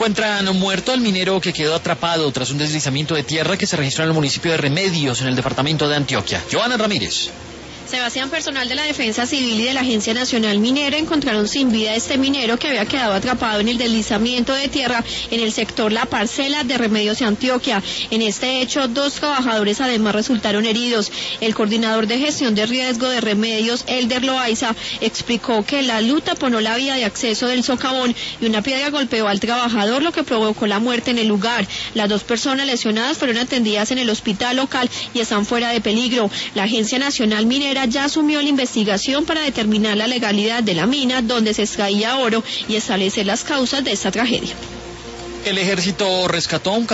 Encuentran muerto al minero que quedó atrapado tras un deslizamiento de tierra que se registró en el municipio de Remedios, en el departamento de Antioquia. Joana Ramírez. Sebastián, personal de la Defensa Civil y de la Agencia Nacional Minera encontraron sin vida a este minero que había quedado atrapado en el deslizamiento de tierra en el sector La Parcela de Remedios, Antioquia. En este hecho, 2 trabajadores además resultaron heridos. El coordinador de gestión de riesgo de Remedios, Elder Loaiza, explicó que la luz taponó la vía de acceso del socavón y una piedra golpeó al trabajador, lo que provocó la muerte en el lugar. Las 2 personas lesionadas fueron atendidas en el hospital local y están fuera de peligro. La Agencia Nacional Minera ya asumió la investigación para determinar la legalidad de la mina donde se extraía oro y establecer las causas de esta tragedia. El ejército rescató un